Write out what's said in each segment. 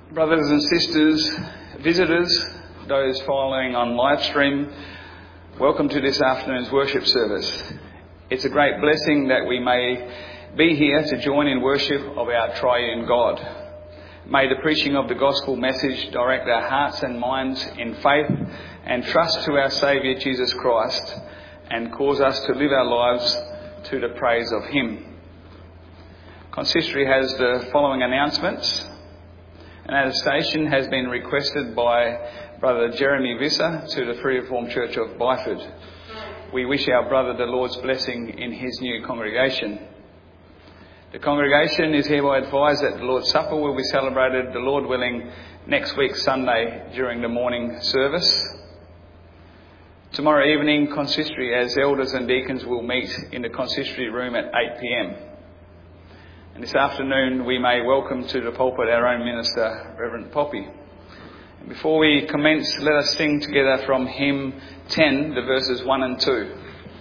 Brothers and sisters, visitors, those following on live stream, welcome to this afternoon's worship service. It's a great blessing that we may be here to join in worship of our triune God. May the preaching of the gospel message direct our hearts and minds in faith and trust to our Saviour Jesus Christ and cause us to live our lives to the praise of Him. Consistory has the following announcements. An attestation has been requested by Brother Jeremy Visser to the Free Reformed Church of Byford. We wish our brother the Lord's blessing in his new congregation. The congregation is hereby advised that the Lord's Supper will be celebrated, the Lord willing, next week Sunday during the morning service. Tomorrow evening, consistory as elders and deacons will meet in the consistory room at 8 p.m. And this afternoon we may welcome to the pulpit our own minister, Reverend Poppy. And before we commence, let us sing together from hymn 10, the verses 1 and 2.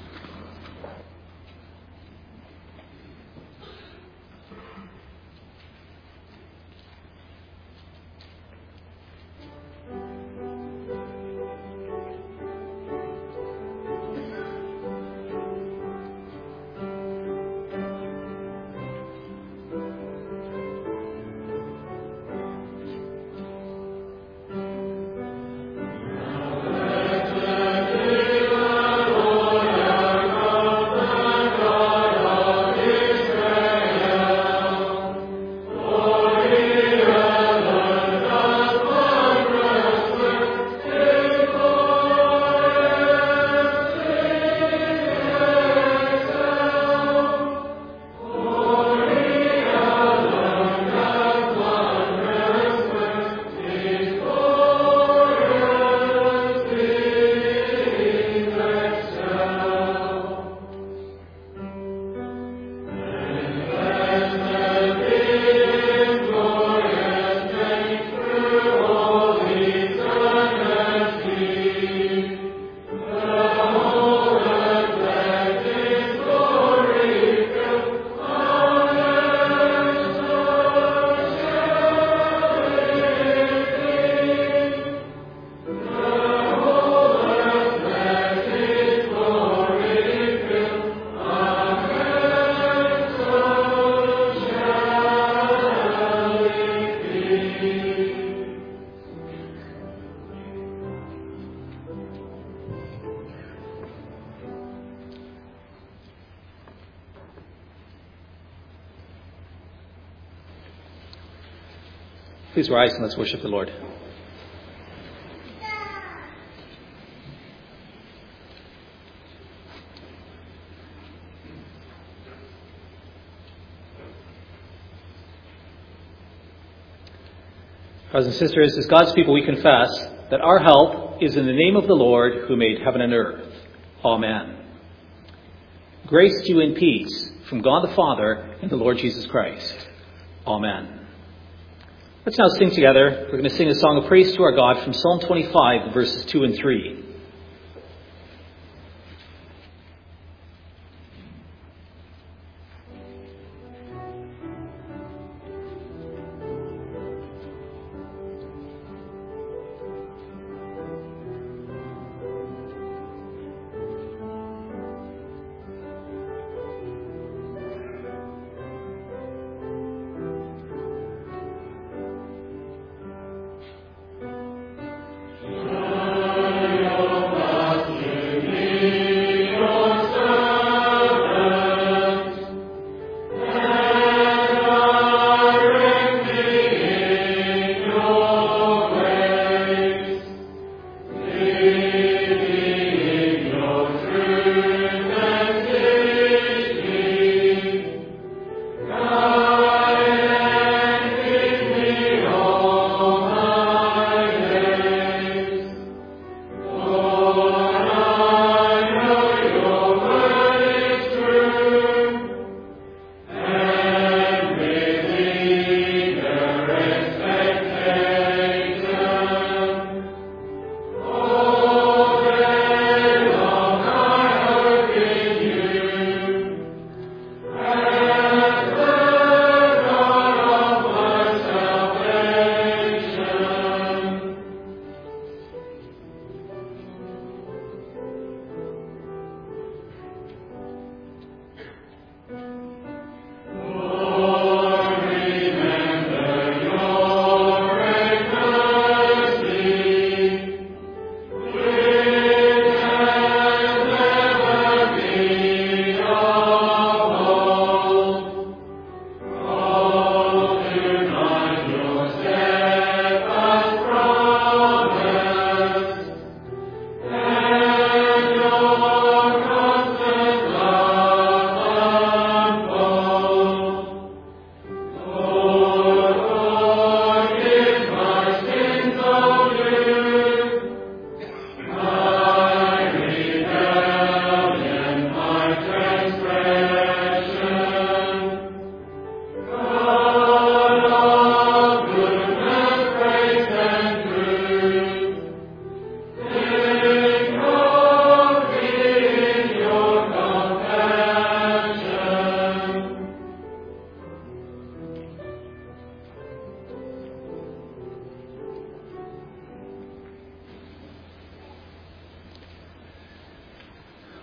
Please rise and let's worship the Lord. Brothers and sisters, as God's people, we confess that our help is in the name of the Lord who made heaven and earth. Amen. Grace to you and peace from God the Father and the Lord Jesus Christ. Amen. Let's now sing together. We're going to sing a song of praise to our God from Psalm 25, verses 2 and 3. Amen.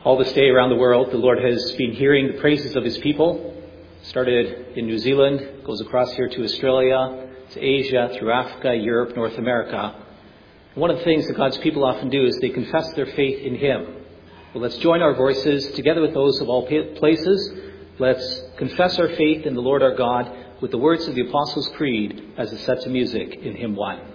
All this day around the world, the Lord has been hearing the praises of his people. Started in New Zealand, goes across here to Australia, to Asia, through Africa, Europe, North America. One of the things that God's people often do is they confess their faith in him. Well, let's join our voices together with those of all places. Let's confess our faith in the Lord our God with the words of the Apostles' Creed as it's set to music in hymn 1.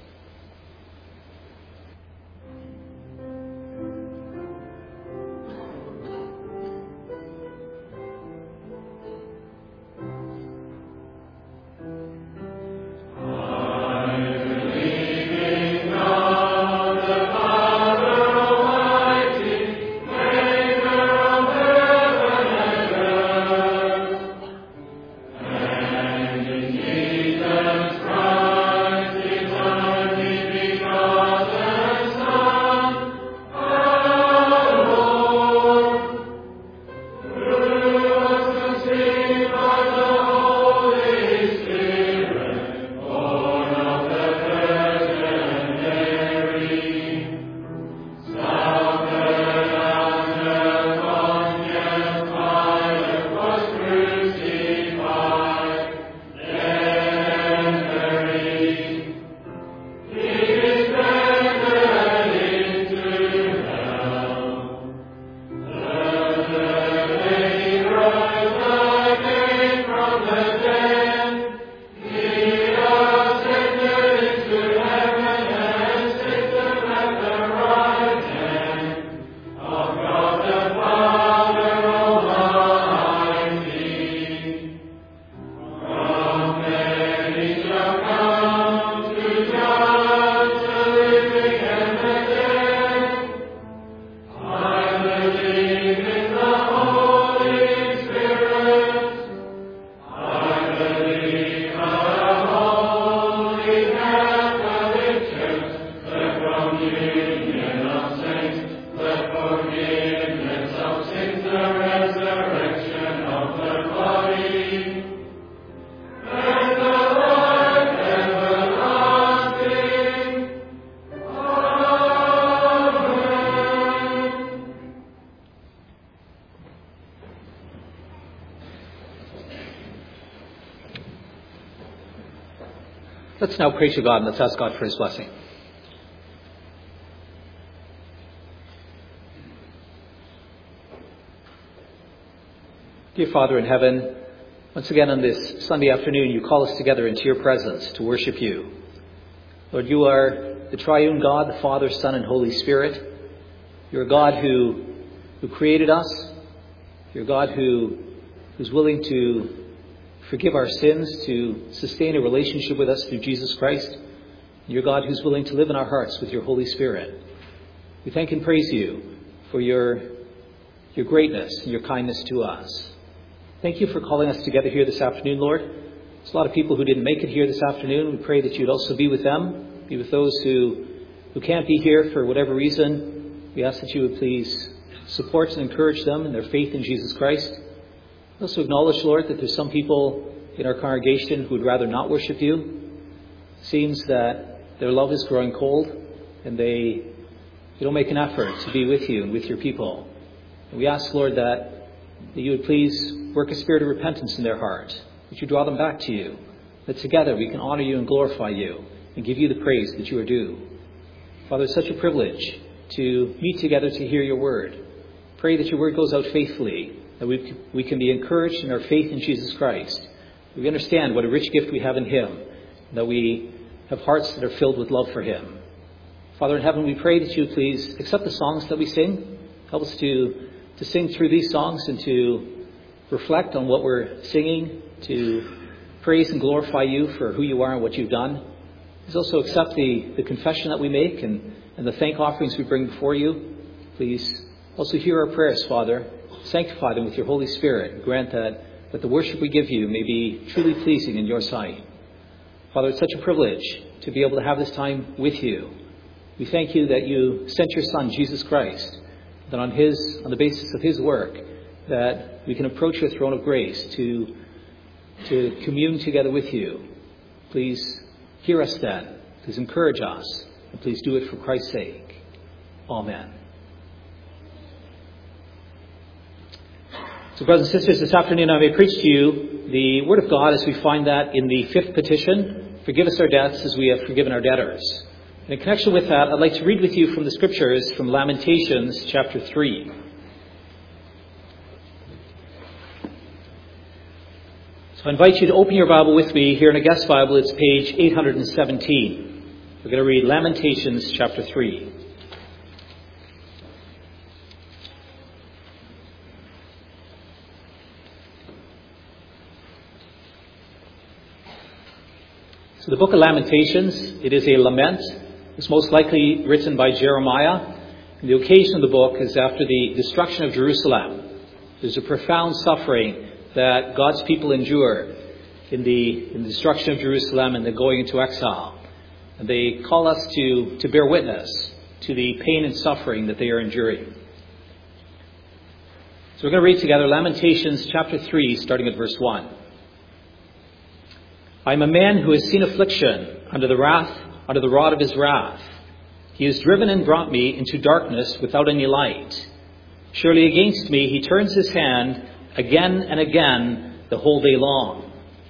Let's now pray to God and let's ask God for his blessing. Dear Father in heaven, once again on this Sunday afternoon, you call us together into your presence to worship you. Lord, you are the triune God, the Father, Son, and Holy Spirit. You're a God who created us. You're a God who's willing to forgive our sins, to sustain a relationship with us through Jesus Christ. You're God who's willing to live in our hearts with your Holy Spirit. We thank and praise you for your greatness and your kindness to us. Thank you for calling us together here this afternoon, Lord. There's a lot of people who didn't make it here this afternoon. We pray that you'd also be with them, be with those who can't be here for whatever reason. We ask that you would please support and encourage them in their faith in Jesus Christ. We also acknowledge, Lord, that there's some people in our congregation who would rather not worship you. It seems that their love is growing cold and they don't make an effort to be with you and with your people. And we ask, Lord, that you would please work a spirit of repentance in their heart, that you draw them back to you, that together we can honor you and glorify you and give you the praise that you are due. Father, it's such a privilege to meet together to hear your word. Pray that your word goes out faithfully, that we can be encouraged in our faith in Jesus Christ. We understand what a rich gift we have in him, and that we have hearts that are filled with love for him. Father in heaven, we pray that you please accept the songs that we sing. Help us to sing through these songs and to reflect on what we're singing, to praise and glorify you for who you are and what you've done. Please also accept the confession that we make and the thank offerings we bring before you. Please also hear our prayers, Father. Sanctify them with your Holy Spirit. Grant that the worship we give you may be truly pleasing in your sight. Father, it's such a privilege to be able to have this time with you. We thank you that you sent your Son, Jesus Christ, that on the basis of his work, that we can approach your throne of grace to commune together with you. Please hear us then. Please encourage us. And please do it for Christ's sake. Amen. So brothers and sisters, this afternoon I may preach to you the Word of God as we find that in the fifth petition, forgive us our debts as we have forgiven our debtors. And in connection with that, I'd like to read with you from the Scriptures from Lamentations chapter 3. So I invite you to open your Bible with me here in a guest Bible. It's page 817. We're going to read Lamentations chapter 3. So the book of Lamentations, it is a lament. It's most likely written by Jeremiah. And the occasion of the book is after the destruction of Jerusalem. There's a profound suffering that God's people endure in the destruction of Jerusalem and the going into exile. And they call us to bear witness to the pain and suffering that they are enduring. So we're going to read together Lamentations chapter 3, starting at verse 1. I am a man who has seen affliction under the rod of his wrath. He has driven and brought me into darkness without any light. Surely against me he turns his hand again and again the whole day long.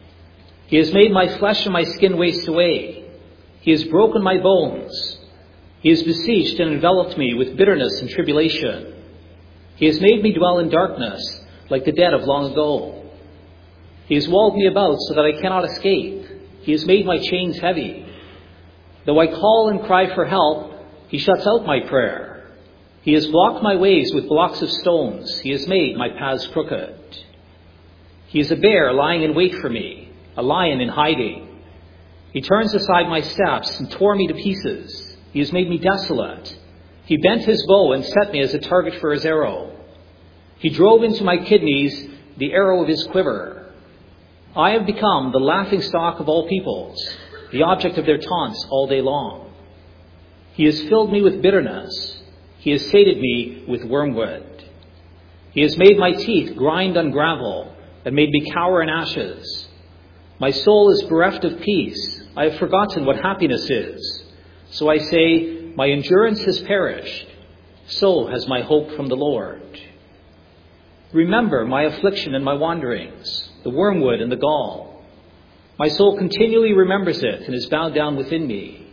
He has made my flesh and my skin waste away. He has broken my bones. He has besieged and enveloped me with bitterness and tribulation. He has made me dwell in darkness like the dead of long ago. He has walled me about so that I cannot escape. He has made my chains heavy. Though I call and cry for help, he shuts out my prayer. He has blocked my ways with blocks of stones. He has made my paths crooked. He is a bear lying in wait for me, a lion in hiding. He turns aside my steps and tore me to pieces. He has made me desolate. He bent his bow and set me as a target for his arrow. He drove into my kidneys the arrow of his quiver. I have become the laughingstock of all peoples, the object of their taunts all day long. He has filled me with bitterness. He has sated me with wormwood. He has made my teeth grind on gravel and made me cower in ashes. My soul is bereft of peace. I have forgotten what happiness is. So I say, my endurance has perished. So has my hope from the Lord. Remember my affliction and my wanderings, the wormwood and the gall. My soul continually remembers it and is bowed down within me.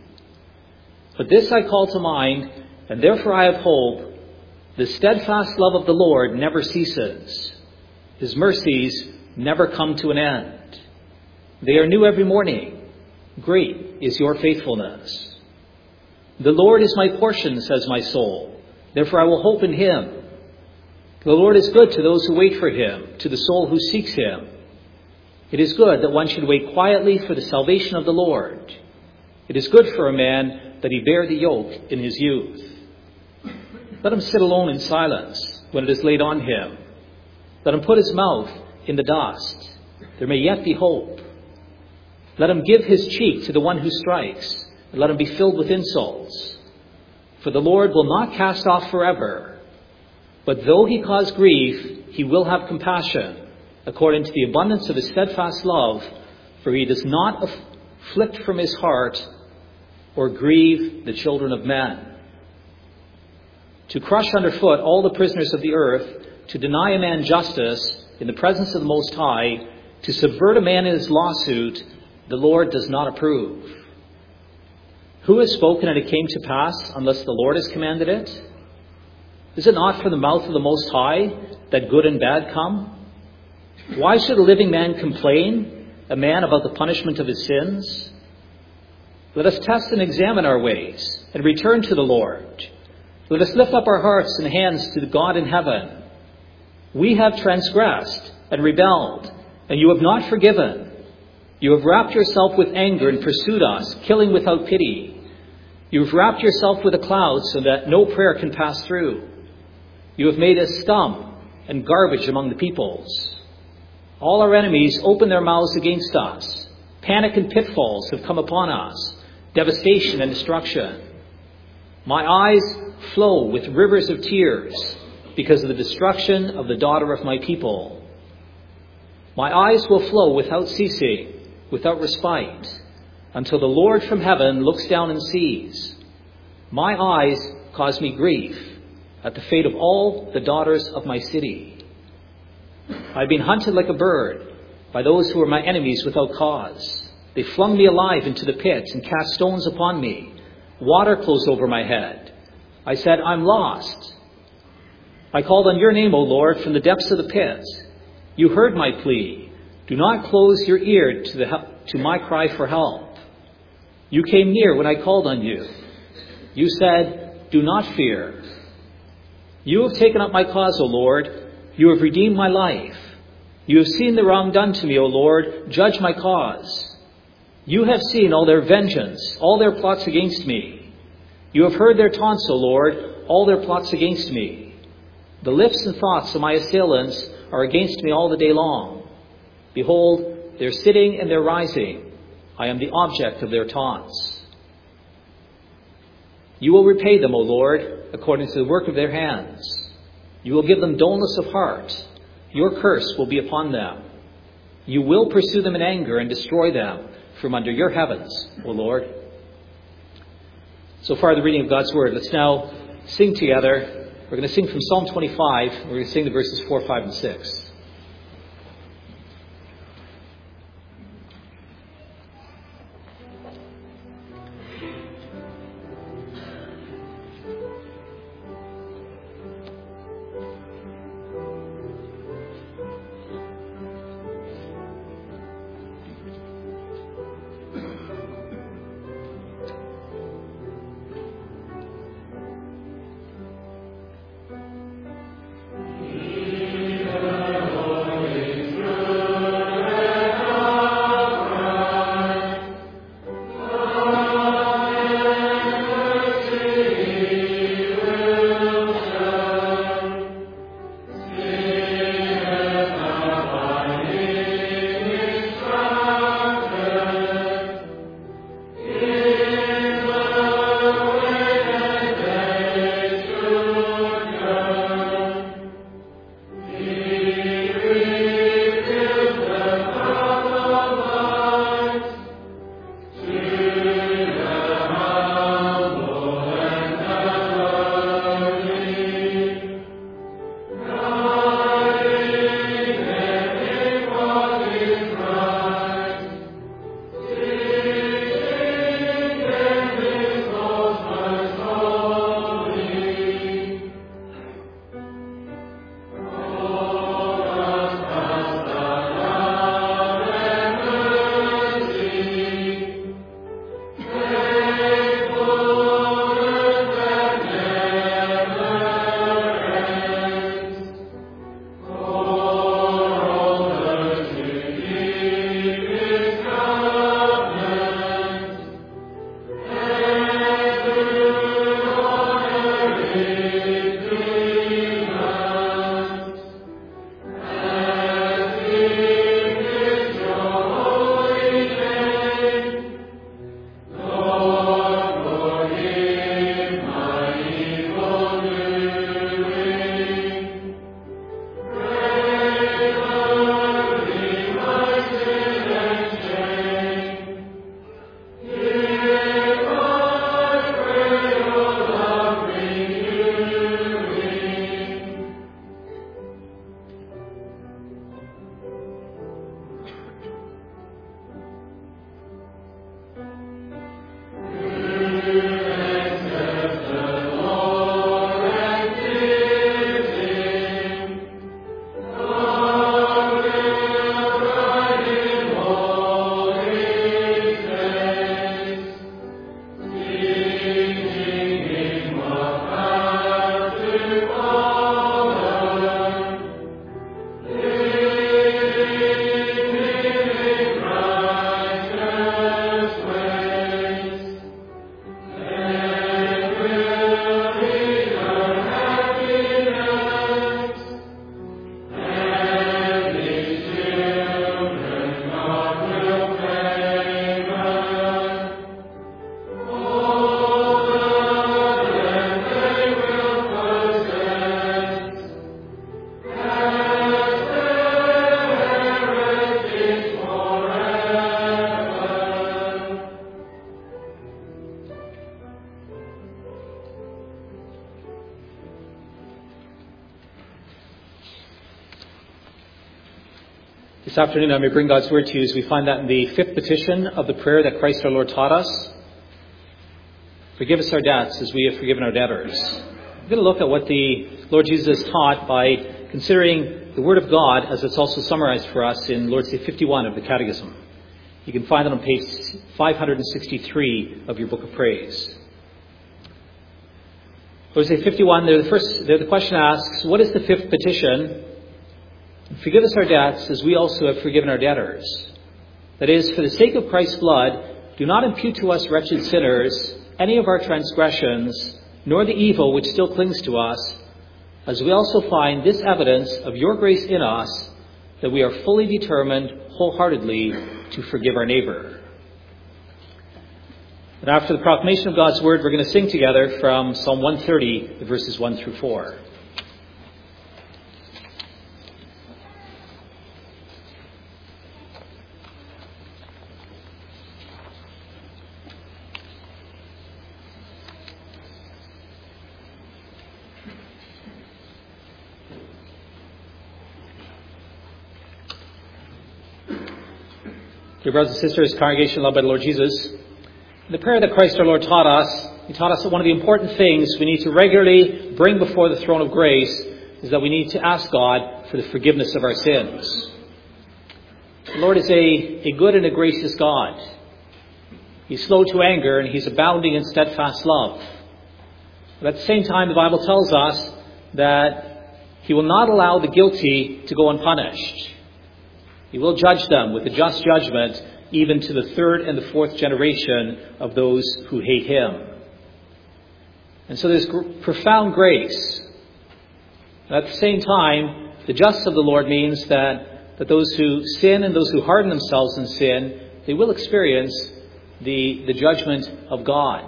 But this I call to mind, and therefore I have hope. The steadfast love of the Lord never ceases. His mercies never come to an end. They are new every morning. Great is your faithfulness. The Lord is my portion, says my soul. Therefore I will hope in him. The Lord is good to those who wait for him, to the soul who seeks him. It is good that one should wait quietly for the salvation of the Lord. It is good for a man that he bear the yoke in his youth. Let him sit alone in silence when it is laid on him. Let him put his mouth in the dust. There may yet be hope. Let him give his cheek to the one who strikes, and let him be filled with insults. For the Lord will not cast off forever. But though he cause grief, he will have compassion, according to the abundance of his steadfast love, for he does not afflict from his heart or grieve the children of men. To crush underfoot all the prisoners of the earth, to deny a man justice in the presence of the Most High, to subvert a man in his lawsuit, the Lord does not approve. Who has spoken and it came to pass unless the Lord has commanded it? Is it not from the mouth of the Most High that good and bad come? Why should a living man complain, a man about the punishment of his sins? Let us test and examine our ways and return to the Lord. Let us lift up our hearts and hands to the God in heaven. We have transgressed and rebelled, and you have not forgiven. You have wrapped yourself with anger and pursued us, killing without pity. You have wrapped yourself with a cloud so that no prayer can pass through. You have made us scum and garbage among the peoples. All our enemies open their mouths against us. Panic and pitfalls have come upon us, devastation and destruction. My eyes flow with rivers of tears because of the destruction of the daughter of my people. My eyes will flow without ceasing, without respite, until the Lord from heaven looks down and sees. My eyes cause me grief at the fate of all the daughters of my city. I've been hunted like a bird by those who were my enemies without cause. They flung me alive into the pit and cast stones upon me. Water closed over my head. I said, I'm lost. I called on your name, O Lord, from the depths of the pit. You heard my plea. Do not close your ear to my cry for help. You came near when I called on you. You said, do not fear. You have taken up my cause, O Lord. You have redeemed my life. You have seen the wrong done to me, O Lord. Judge my cause. You have seen all their vengeance, all their plots against me. You have heard their taunts, O Lord, all their plots against me. The lips and thoughts of my assailants are against me all the day long. Behold, they're sitting and they're rising. I am the object of their taunts. You will repay them, O Lord, according to the work of their hands. You will give them dullness of heart. Your curse will be upon them. You will pursue them in anger and destroy them from under your heavens, O Lord. So far, the reading of God's Word. Let's now sing together. We're going to sing from Psalm 25. We're going to sing the verses 4, 5, and 6. Amen. This afternoon I may bring God's word to you as we find that in the fifth petition of the prayer that Christ our Lord taught us. Forgive us our debts as we have forgiven our debtors. We're going to look at what the Lord Jesus taught by considering the Word of God as it's also summarized for us in Lord's Day 51 of the Catechism. You can find it on page 563 of your Book of Praise. Lord's Day 51, the question asks, what is the fifth petition? Forgive us our debts as we also have forgiven our debtors. That is, for the sake of Christ's blood, do not impute to us wretched sinners any of our transgressions, nor the evil which still clings to us, as we also find this evidence of your grace in us, that we are fully determined wholeheartedly to forgive our neighbor. And after the proclamation of God's word, we're going to sing together from Psalm 130, verses 1 through 4. Dear brothers and sisters, congregation loved by the Lord Jesus, in the prayer that Christ our Lord taught us, He taught us that one of the important things we need to regularly bring before the throne of grace is that we need to ask God for the forgiveness of our sins. The Lord is a good and a gracious God. He's slow to anger and He's abounding in steadfast love. But at the same time, the Bible tells us that He will not allow the guilty to go unpunished. He will judge them with a just judgment, even to the third and the fourth generation of those who hate Him. And so there's profound grace. And at the same time, the justice of the Lord means that those who sin and those who harden themselves in sin, they will experience the judgment of God.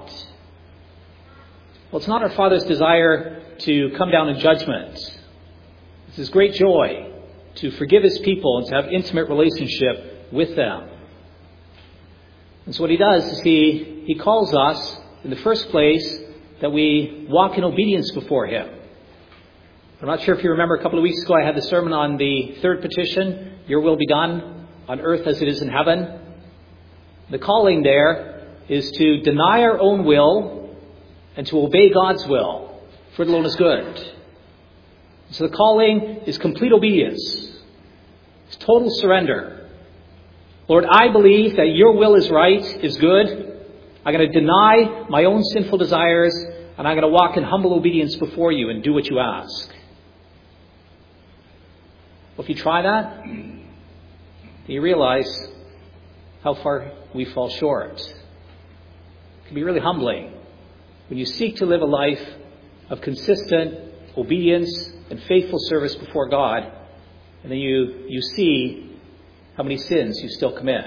Well, it's not our Father's desire to come down in judgment. It's His great joy to forgive His people and to have intimate relationship with them. And so what He does is He calls us, in the first place, that we walk in obedience before Him. I'm not sure if you remember, a couple of weeks ago I had the sermon on the third petition, your will be done on earth as it is in heaven. The calling there is to deny our own will and to obey God's will, for it alone is good. So the calling is complete obedience. It's total surrender. Lord, I believe that your will is right, is good. I'm going to deny my own sinful desires, and I'm going to walk in humble obedience before you and do what you ask. Well, if you try that, then you realize how far we fall short. It can be really humbling when you seek to live a life of consistent obedience and faithful service before God, and then you see how many sins you still commit.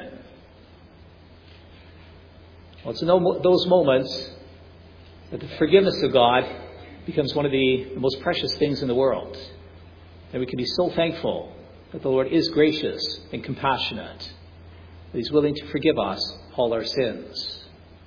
Well, it's in those moments that the forgiveness of God becomes one of the most precious things in the world. And we can be so thankful that the Lord is gracious and compassionate, that He's willing to forgive us all our sins.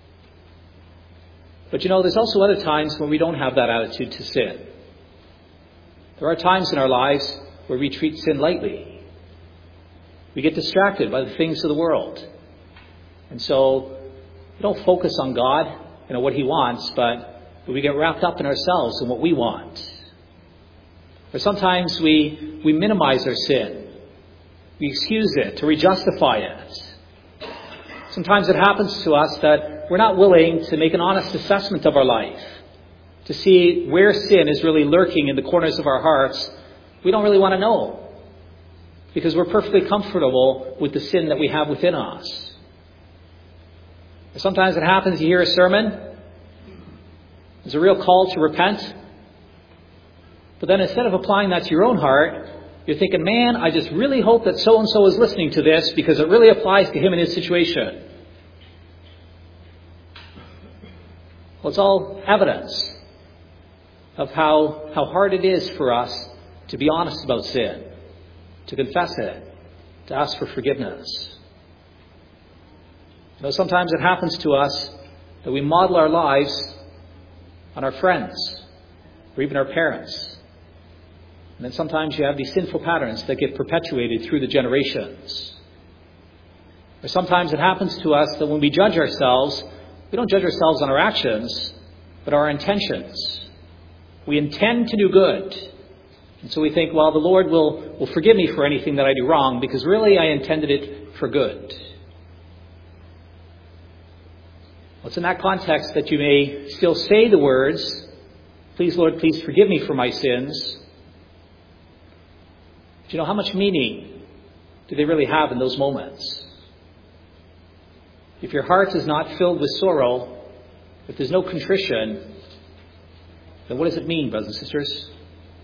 But there's also other times when we don't have that attitude to sin. There are times in our lives where we treat sin lightly. We get distracted by the things of the world. And so we don't focus on God, what He wants, but we get wrapped up in ourselves and what we want. Or sometimes we minimize our sin. We excuse it, or we justify it. Sometimes it happens to us that we're not willing to make an honest assessment of our life, to see where sin is really lurking in the corners of our hearts. We don't really want to know, because we're perfectly comfortable with the sin that we have within us. Sometimes it happens, you hear a sermon, there's a real call to repent, but then instead of applying that to your own heart, you're thinking, man, I just really hope that so-and-so is listening to this because it really applies to him and his situation. Well, it's all evidence of how hard it is for us to be honest about sin, to confess it, to ask for forgiveness. Sometimes it happens to us that we model our lives on our friends or even our parents. And then sometimes you have these sinful patterns that get perpetuated through the generations. Or sometimes it happens to us that when we judge ourselves, we don't judge ourselves on our actions, but our intentions. We intend to do good. And so we think, well, the Lord will forgive me for anything that I do wrong, because really I intended it for good. Well, it's in that context that you may still say the words, "Please, Lord, please forgive me for my sins." Do you know how much meaning do they really have in those moments? If your heart is not filled with sorrow, if there's no contrition, then what does it mean, brothers and sisters?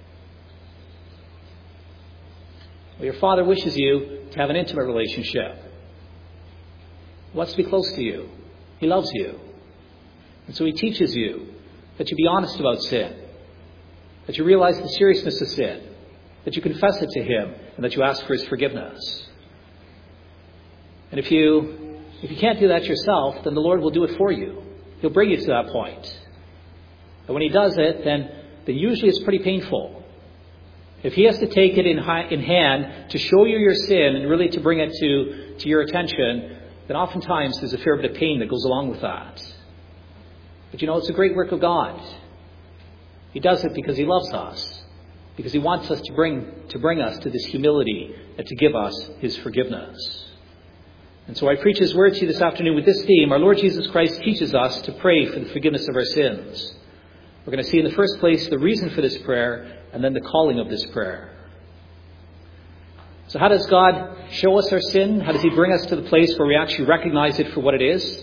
Well, your Father wishes you to have an intimate relationship. He wants to be close to you. He loves you. And so He teaches you that you be honest about sin, that you realize the seriousness of sin, that you confess it to Him, and that you ask for His forgiveness. And if you can't do that yourself, then the Lord will do it for you. He'll bring you to that point. And when He does it, then usually it's pretty painful. If He has to take it in hand to show you your sin and really to bring it to your attention, then oftentimes there's a fair bit of pain that goes along with that. But you know, it's a great work of God. He does it because He loves us, because He wants us to bring us to this humility and to give us His forgiveness. And so I preach His word to you this afternoon with this theme. Our Lord Jesus Christ teaches us to pray for the forgiveness of our sins. We're going to see in the first place the reason for this prayer, and then the calling of this prayer. So how does God show us our sin? How does He bring us to the place where we actually recognize it for what it is?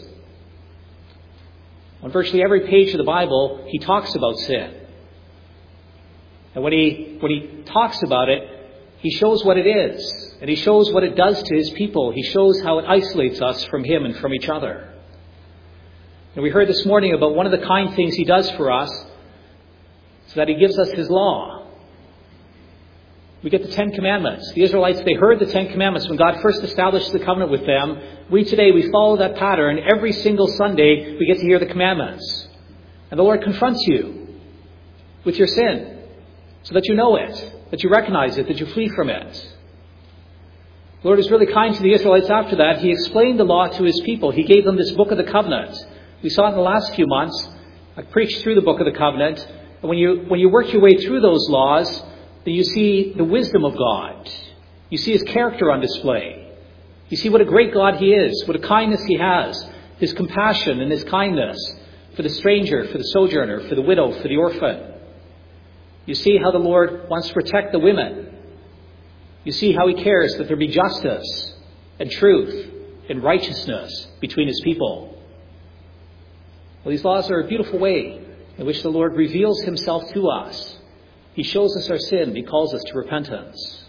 On virtually every page of the Bible, He talks about sin. And when he talks about it, He shows what it is. And He shows what it does to His people. He shows how it isolates us from Him and from each other. And we heard this morning about one of the kind things He does for us, so that He gives us His law. We get the Ten Commandments. The Israelites, they heard the Ten Commandments when God first established the covenant with them. We today, we follow that pattern. Every single Sunday, we get to hear the commandments. And the Lord confronts you with your sin, so that you know it, that you recognize it, that you flee from it. The Lord is really kind to the Israelites after that. He explained the law to His people. He gave them this book of the covenant. We saw it in the last few months. I preached through the book of the covenant. And when you work your way through those laws, then you see the wisdom of God. You see His character on display. You see what a great God He is, what a kindness He has, His compassion and His kindness for the stranger, for the sojourner, for the widow, for the orphan. You see how the Lord wants to protect the women. You see how He cares that there be justice and truth and righteousness between His people. Well, these laws are a beautiful way in which the Lord reveals Himself to us. He shows us our sin. He calls us to repentance.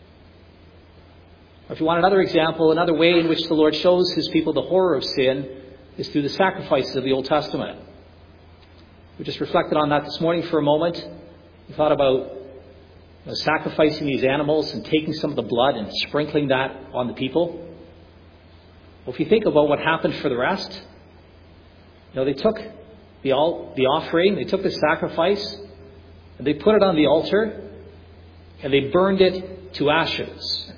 Or if you want another example, another way in which the Lord shows His people the horror of sin is through the sacrifices of the Old Testament. We just reflected on that this morning for a moment. We thought about sacrificing these animals and taking some of the blood and sprinkling that on the people. Well, if you think about what happened for the rest, they took the offering, they took the sacrifice, and they put it on the altar, and they burned it to ashes.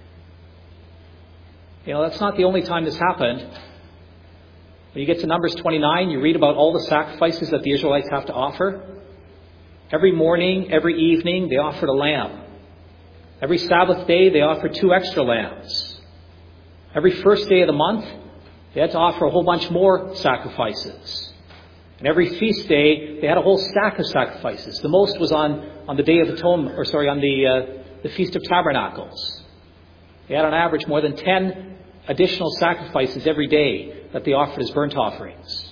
That's not the only time this happened. When you get to Numbers 29, you read about all the sacrifices that the Israelites have to offer. Every morning, every evening, they offered a lamb. Every Sabbath day, they offered 2 extra lambs. Every first day of the month, they had to offer a whole bunch more sacrifices. And every feast day, they had a whole stack of sacrifices. The most was on the Day of Atonement, on the Feast of Tabernacles. They had on average more than 10 additional sacrifices every day that they offered as burnt offerings.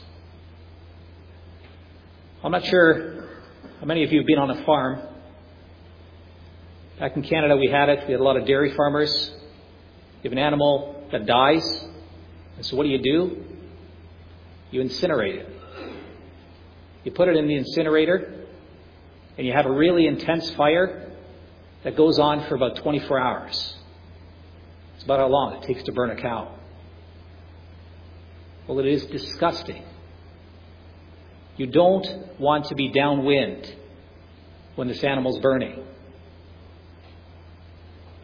I'm not sure how many of you have been on a farm. Back in Canada, we had a lot of dairy farmers. You have an animal that dies. And so what do? You incinerate it. You put it in the incinerator, and you have a really intense fire that goes on for about 24 hours. It's about how long it takes to burn a cow. Well, it is disgusting. You don't want to be downwind when this animal's burning.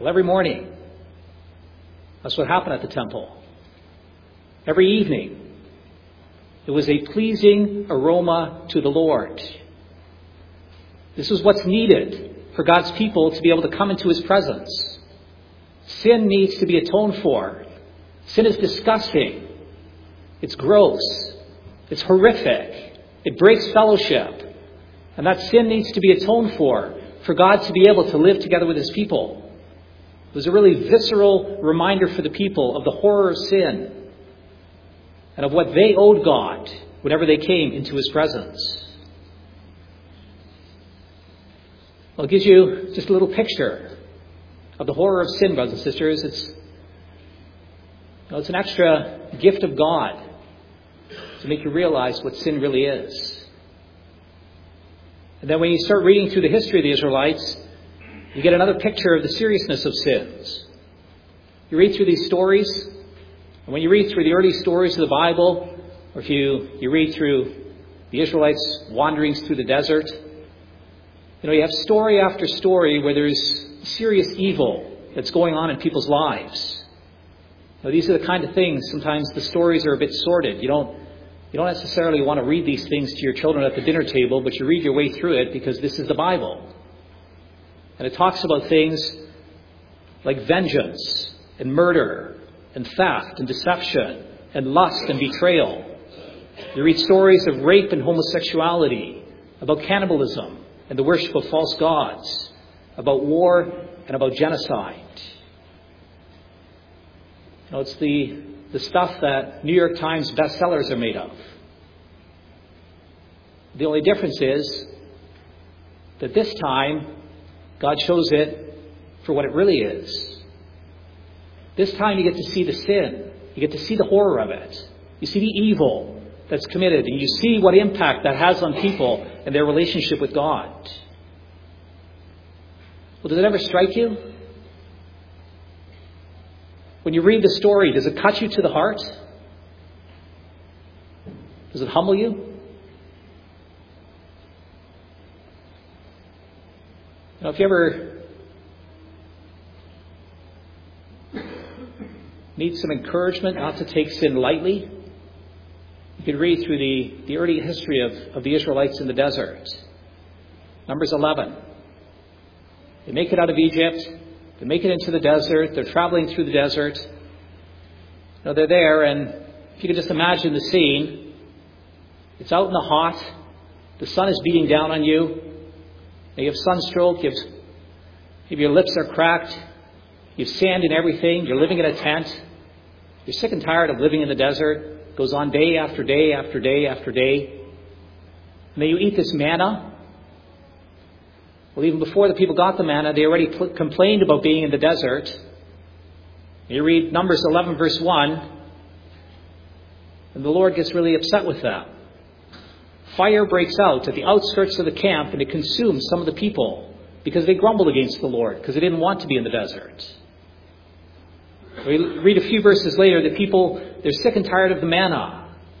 Well, every morning, that's what happened at the temple. Every evening, it was a pleasing aroma to the Lord. This is what's needed for God's people to be able to come into His presence. Sin needs to be atoned for. Sin is disgusting. It's gross. It's horrific. It breaks fellowship. And that sin needs to be atoned for God to be able to live together with His people. It was a really visceral reminder for the people of the horror of sin and of what they owed God whenever they came into His presence. Well, it gives you just a little picture of the horror of sin, brothers and sisters. It's an extra gift of God to make you realize what sin really is. And then when you start reading through the history of the Israelites, you get another picture of the seriousness of sins. You read through these stories, and when you read through the early stories of the Bible, or if you read through the Israelites' wanderings through the desert, you have story after story where there's serious evil that's going on in people's lives. These are the kind of things, sometimes the stories are a bit sordid. You don't necessarily want to read these things to your children at the dinner table, but you read your way through it because this is the Bible. And it talks about things like vengeance and murder and theft and deception and lust and betrayal. You read stories of rape and homosexuality, about cannibalism and the worship of false gods, about war and about genocide. It's the stuff that New York Times bestsellers are made of. The only difference is that this time, God shows it for what it really is. This time you get to see the sin. You get to see the horror of it. You see the evil that's committed, and you see what impact that has on people and their relationship with God. Well, does it ever strike you? When you read the story, does it cut you to the heart? Does it humble you? If you ever need some encouragement not to take sin lightly, you can read through the early history of the Israelites in the desert. Numbers 11. They make it out of Egypt. They make it into the desert. They're traveling through the desert. They're there, and if you could just imagine the scene, it's out in the hot. The sun is beating down on you. You have sunstroke. Maybe your lips are cracked. You have sand in everything. You're living in a tent. You're sick and tired of living in the desert. It goes on day after day after day after day. And then you eat this manna. Well, even before the people got the manna, they already complained about being in the desert. You read Numbers 11, verse 1, and the Lord gets really upset with them. Fire breaks out at the outskirts of the camp, and it consumes some of the people because they grumbled against the Lord, because they didn't want to be in the desert. We read a few verses later that people, they're sick and tired of the manna.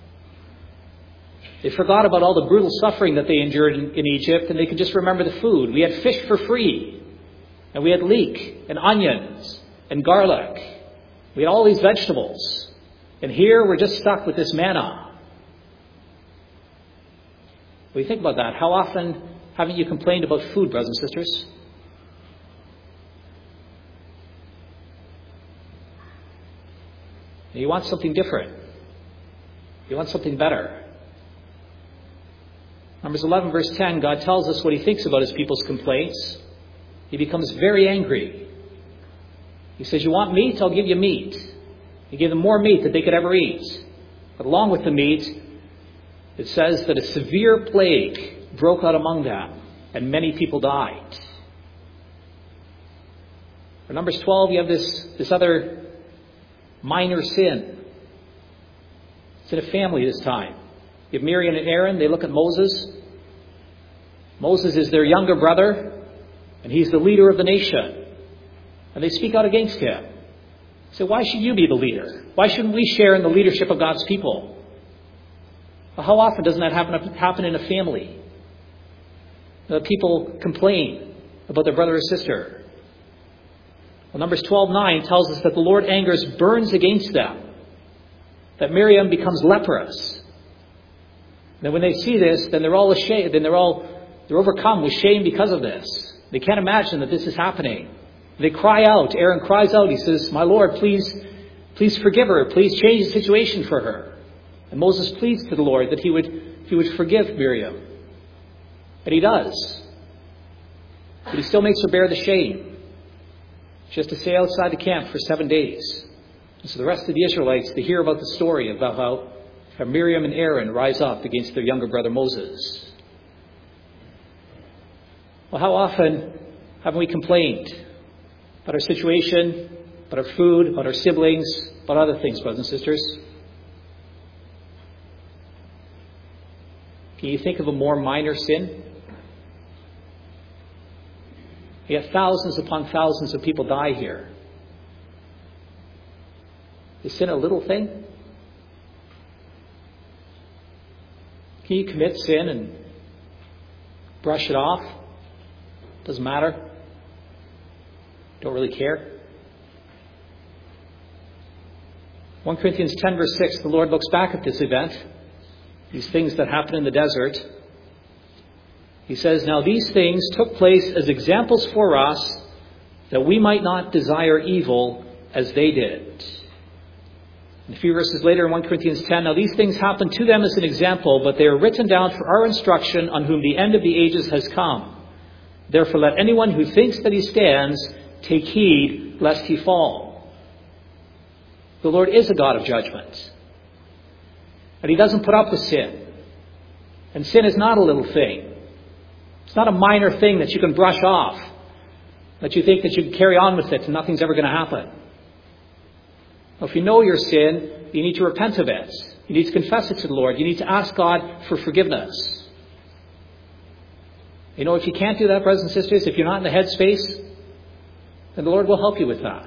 They forgot about all the brutal suffering that they endured in Egypt, and they could just remember the food. We had fish for free, and we had leek and onions and garlic. We had all these vegetables. And here we're just stuck with this manna. When you think about that, how often haven't you complained about food, brothers and sisters? And you want something different. You want something better. Numbers 11, verse 10, God tells us what He thinks about His people's complaints. He becomes very angry. He says, you want meat? I'll give you meat. He gave them more meat than they could ever eat. But along with the meat, it says that a severe plague broke out among them, and many people died. For Numbers 12, you have this other minor sin. It's in a family this time. You have Miriam and Aaron. They look at Moses. Moses is their younger brother, and he's the leader of the nation. And they speak out against him. They say, why should you be the leader? Why shouldn't we share in the leadership of God's people? Well, how often doesn't that happen in a family? People complain about their brother or sister. Well, Numbers 12:9 tells us that the Lord burns against them, that Miriam becomes leprous. Then when they see this, then they're all ashamed. Then they're overcome with shame because of this. They can't imagine that this is happening. They cry out. Aaron cries out. He says, "My Lord, please forgive her. Please change the situation for her." And Moses pleads to the Lord that he would forgive Miriam. And he does. But he still makes her bear the shame. She has to stay outside the camp for 7 days. And so the rest of the Israelites, they hear about the story about how Miriam and Aaron rise up against their younger brother Moses. Well, how often haven't we complained about our situation, about our food, about our siblings, about other things, brothers and sisters? Can you think of a more minor sin? Yet thousands upon thousands of people die here. Is sin a little thing? Can you commit sin and brush it off? Doesn't matter. Don't really care. 1 Corinthians 10 verse 6, the Lord looks back at this event, these things that happened in the desert. He says, "Now these things took place as examples for us, that we might not desire evil as they did." And a few verses later in 1 Corinthians 10, "Now these things happened to them as an example, but they are written down for our instruction, on whom the end of the ages has come. Therefore let anyone who thinks that he stands take heed lest he fall." The Lord is a God of judgment. And he doesn't put up with sin. And sin is not a little thing. It's not a minor thing that you can brush off, that you think that you can carry on with it and nothing's ever going to happen. Well, if you know your sin, you need to repent of it. You need to confess it to the Lord. You need to ask God for forgiveness. You know, if you can't do that, brothers and sisters, if you're not in the headspace, then the Lord will help you with that.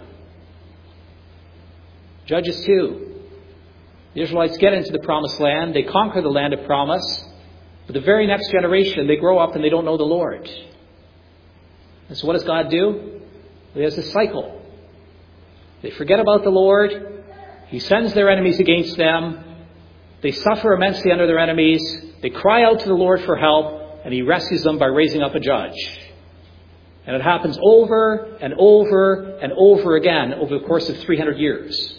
Judges 2. The Israelites get into the promised land. They conquer the land of promise. But the very next generation, they grow up and they don't know the Lord. And so what does God do? He has a cycle. They forget about the Lord. He sends their enemies against them. They suffer immensely under their enemies. They cry out to the Lord for help, and he rescues them by raising up a judge. And it happens over and over and over again over the course of 300 years.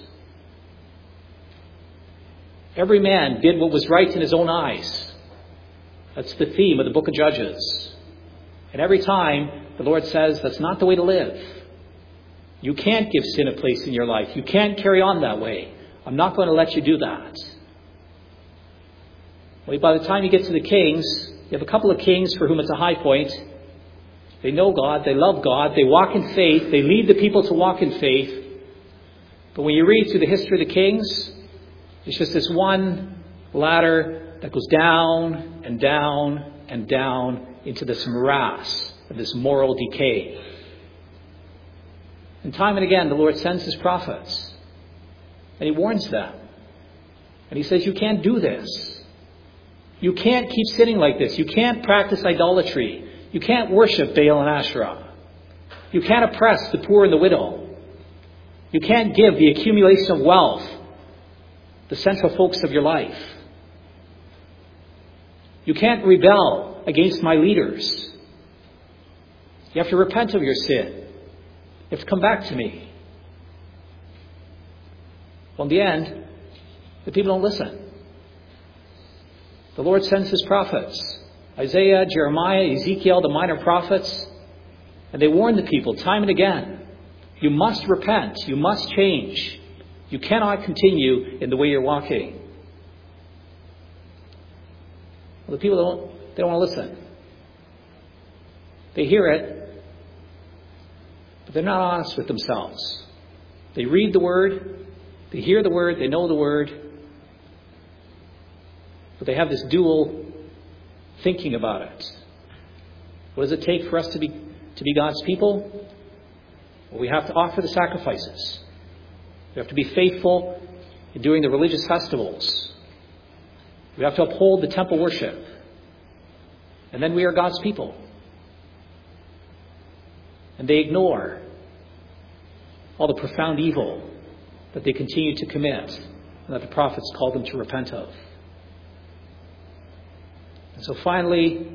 Every man did what was right in his own eyes. That's the theme of the book of Judges. And every time, the Lord says, that's not the way to live. You can't give sin a place in your life. You can't carry on that way. I'm not going to let you do that. Well, by the time you get to the kings, you have a couple of kings for whom it's a high point. They know God. They love God. They walk in faith. They lead the people to walk in faith. But when you read through the history of the kings, it's just this one ladder that goes down and down and down into this morass of this moral decay. And time and again, the Lord sends his prophets. And he warns them. And he says, you can't do this. You can't keep sinning like this. You can't practice idolatry. You can't worship Baal and Asherah. You can't oppress the poor and the widow. You can't give the accumulation of wealth the central focus of your life. You can't rebel against my leaders. You have to repent of your sin. You have to come back to me. Well, in the end, the people don't listen. The Lord sends his prophets, Isaiah, Jeremiah, Ezekiel, the minor prophets, and they warn the people time and again, you must repent, you must change. You cannot continue in the way you're walking. Well, the people they don't want to listen. They hear it, but they're not honest with themselves. They read the Word, they hear the Word, they know the Word, but they have this dual thinking about it. What does it take for us to be God's people? Well, we have to offer the sacrifices. We have to be faithful in doing the religious festivals. We have to uphold the temple worship. And then we are God's people. And they ignore. all the profound evil that they continue to commit and that the prophets called them to repent of. And so finally,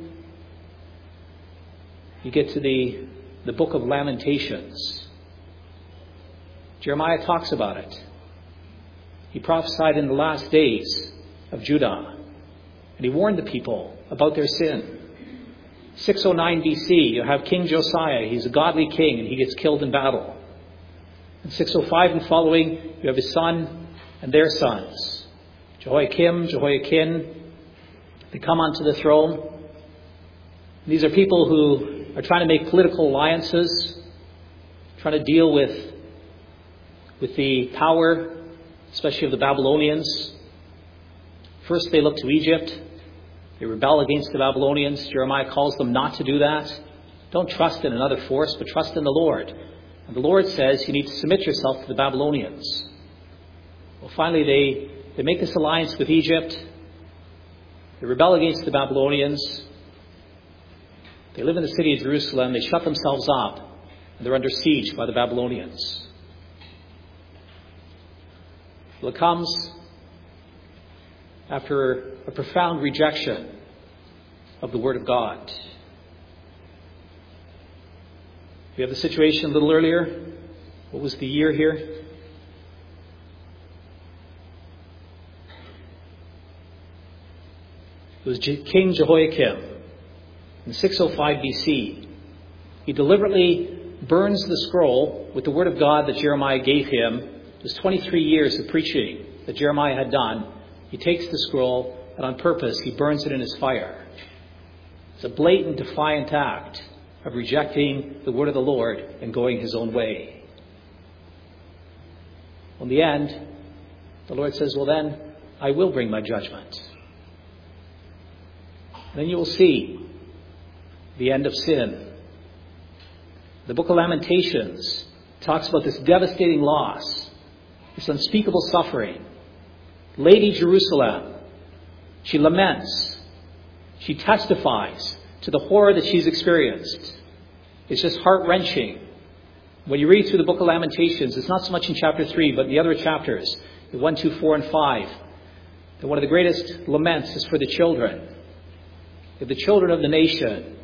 you get to the book of Lamentations. Jeremiah talks about it. He prophesied in the last days of Judah, and he warned the people about their sin. 609 BC, you have King Josiah. He's a godly king, and he gets killed in battle. In 605 and following, you have his son and their sons, Jehoiakim, Jehoiakim. They come onto the throne. These are people who are trying to make political alliances, trying to deal with the power, especially of the Babylonians. First, they look to Egypt. They rebel against the Babylonians. Jeremiah calls them not to do that. Don't trust in another force, but trust in the Lord. And the Lord says you need to submit yourself to the Babylonians. Well, finally, they make this alliance with Egypt. They rebel against the Babylonians. They live in the city of Jerusalem. They shut themselves up, and they're under siege by the Babylonians. Well, it comes after a profound rejection of the Word of God. We have the situation a little earlier. What was the year here? It was King Jehoiakim in 605 BC. He deliberately burns the scroll with the Word of God that Jeremiah gave him. It was 23 years of preaching that Jeremiah had done. He takes the scroll, and on purpose, he burns it in his fire. It's a blatant, defiant act of rejecting the word of the Lord and going his own way. In the end, the Lord says, well then, I will bring my judgment. And then you will see the end of sin. The book of Lamentations talks about this devastating loss, this unspeakable suffering. Lady Jerusalem, she laments. She testifies to the horror that she's experienced. It's just heart-wrenching. When you read through the book of Lamentations, it's not so much in chapter 3, but in the other chapters, 1, 2, 4, and 5, that one of the greatest laments is for the children. The children of the nation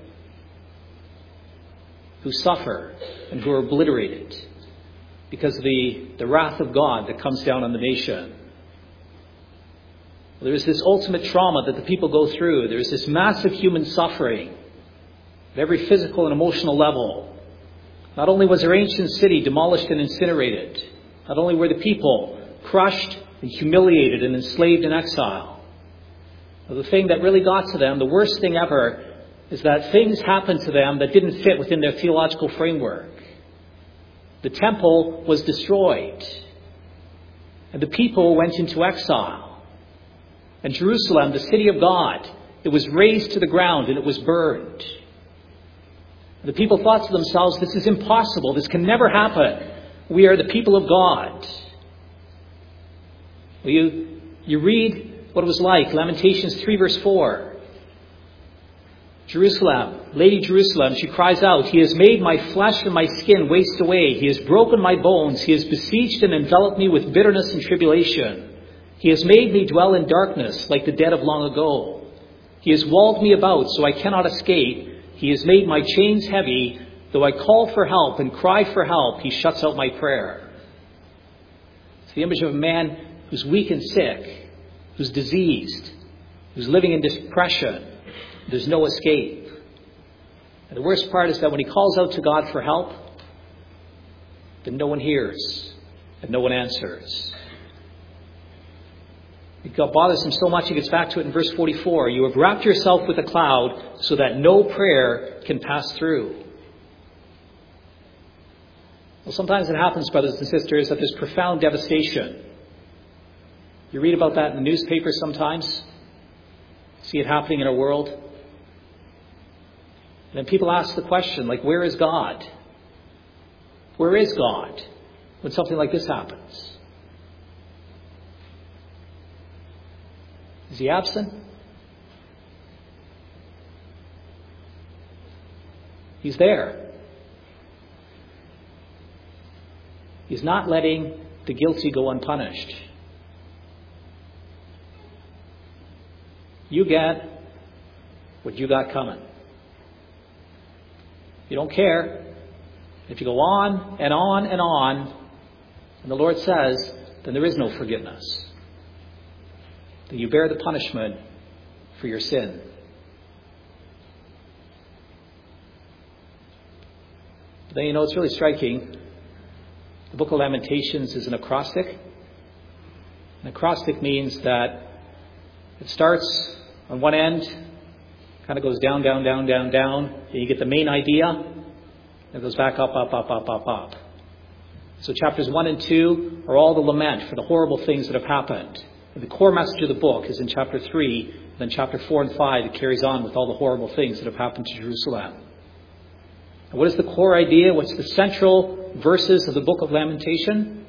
who suffer and who are obliterated because of the wrath of God that comes down on the nation. There is this ultimate trauma that the people go through. There is this massive human suffering at every physical and emotional level. Not only was their ancient city demolished and incinerated, not only were the people crushed and humiliated and enslaved in exile, but the thing that really got to them, the worst thing ever, is that things happened to them that didn't fit within their theological framework. The temple was destroyed, and the people went into exile. And Jerusalem, the city of God, it was razed to the ground and it was burned. The people thought to themselves, this is impossible. This can never happen. We are the people of God. Well, you read what it was like. Lamentations 3 verse 4. Jerusalem, Lady Jerusalem, she cries out, He has made my flesh and my skin waste away. He has broken my bones. He has besieged and enveloped me with bitterness and tribulation. He has made me dwell in darkness like the dead of long ago. He has walled me about so I cannot escape. He has made my chains heavy. Though I call for help and cry for help, He shuts out my prayer. It's the image of a man who's weak and sick, who's diseased, who's living in depression. There's no escape. And the worst part is that when he calls out to God for help, then no one hears and no one answers. God bothers him so much, he gets back to it in verse 44. You have wrapped yourself with a cloud so that no prayer can pass through. Well, sometimes it happens, brothers and sisters, that there's profound devastation. You read about that in the newspaper sometimes. See it happening in our world. And then people ask the question, like, where is God? Where is God when something like this happens? Is He absent? He's there. He's not letting the guilty go unpunished. You get what you got coming. You don't care. If you go on and on and on, and the Lord says, then there is no forgiveness. Then you bear the punishment for your sin. But then it's really striking. The book of Lamentations is an acrostic. An acrostic means that it starts on one end, kind of goes down, down, down, down, down, and you get the main idea, and it goes back up, up, up, up, up, up. So chapters 1 and 2 are all the lament for the horrible things that have happened. And the core message of the book is in chapter 3, and then chapter 4 and 5, it carries on with all the horrible things that have happened to Jerusalem. And what is the core idea? What's the central verses of the book of Lamentation?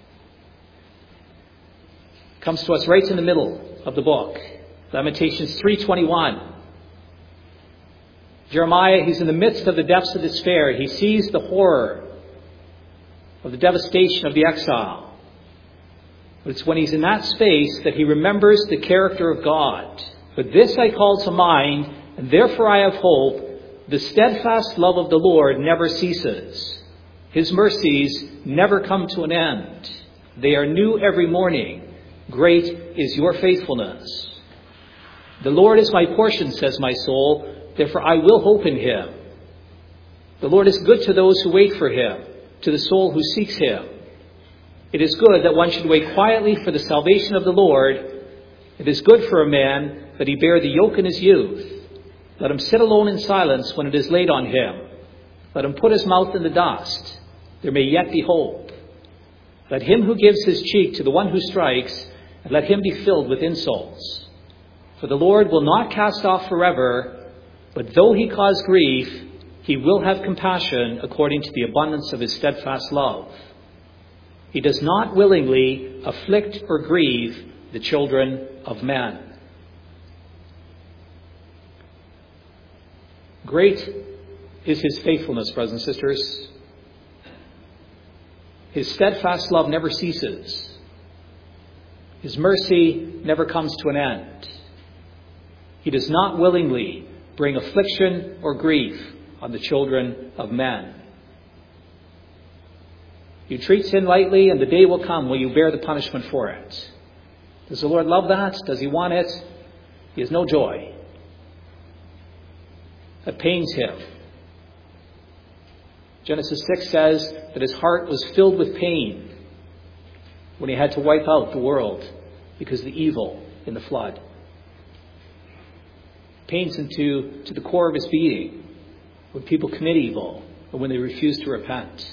It comes to us right in the middle of the book. Lamentations 3:21. Jeremiah, he's in the midst of the depths of despair. He sees the horror of the devastation of the exile. But it's when he's in that space that he remembers the character of God. But this I call to mind, and therefore I have hope. The steadfast love of the Lord never ceases. His mercies never come to an end. They are new every morning. Great is your faithfulness. The Lord is my portion, says my soul. Therefore I will hope in him. The Lord is good to those who wait for him, to the soul who seeks him. It is good that one should wait quietly for the salvation of the Lord. It is good for a man that he bear the yoke in his youth. Let him sit alone in silence when it is laid on him. Let him put his mouth in the dust. There may yet be hope. Let him who gives his cheek to the one who strikes, and let him be filled with insults. For the Lord will not cast off forever, but though he cause grief, he will have compassion according to the abundance of his steadfast love. He does not willingly afflict or grieve the children of men. Great is his faithfulness, brothers and sisters. His steadfast love never ceases. His mercy never comes to an end. He does not willingly bring affliction or grief on the children of men. You treat sin lightly, and the day will come when you bear the punishment for it. Does the Lord love that? Does he want it? He has no joy. That pains him. Genesis 6 says that his heart was filled with pain when he had to wipe out the world because of the evil in the flood. Pains him to the core of his being when people commit evil or when they refuse to repent.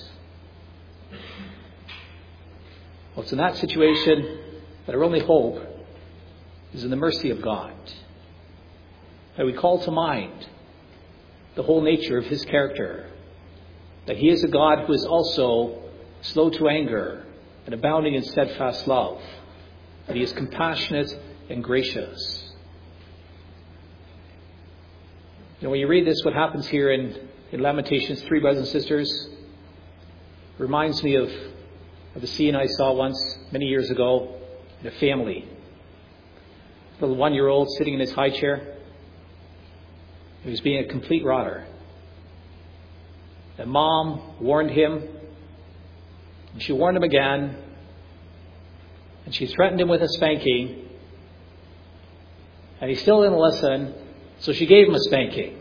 Well, it's in that situation that our only hope is in the mercy of God. That we call to mind the whole nature of his character. That he is a God who is also slow to anger and abounding in steadfast love. That he is compassionate and gracious. When you read this, what happens here in Lamentations 3, brothers and sisters, reminds me of the scene I saw once, many years ago, in a family. A little 1-year-old sitting in his high chair. He was being a complete rotter. The mom warned him, and she warned him again, and she threatened him with a spanking, and he still didn't listen, so she gave him a spanking.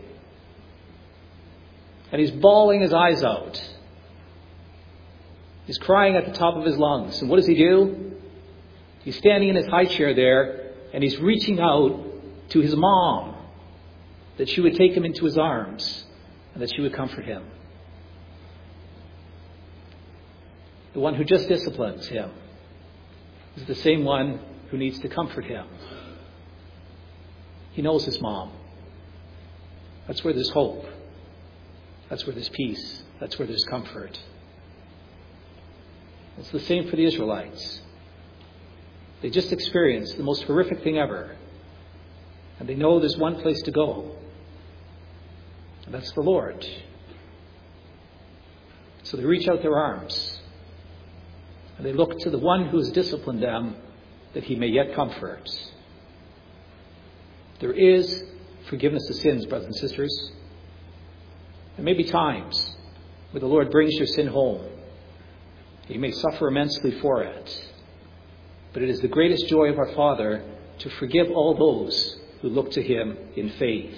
And he's bawling his eyes out. He's crying at the top of his lungs. And what does he do? He's standing in his high chair there, and he's reaching out to his mom, that she would take him into his arms, and that she would comfort him. The one who just disciplines him is the same one who needs to comfort him. He knows his mom. That's where there's hope. That's where there's peace. That's where there's comfort. It's the same for the Israelites. They just experienced the most horrific thing ever. And they know there's one place to go. And that's the Lord. So they reach out their arms. and they look to the one who has disciplined them, that he may yet comfort. There is forgiveness of sins, brothers and sisters. There may be times where the Lord brings your sin home. You may suffer immensely for it. But it is the greatest joy of our Father to forgive all those who look to him in faith.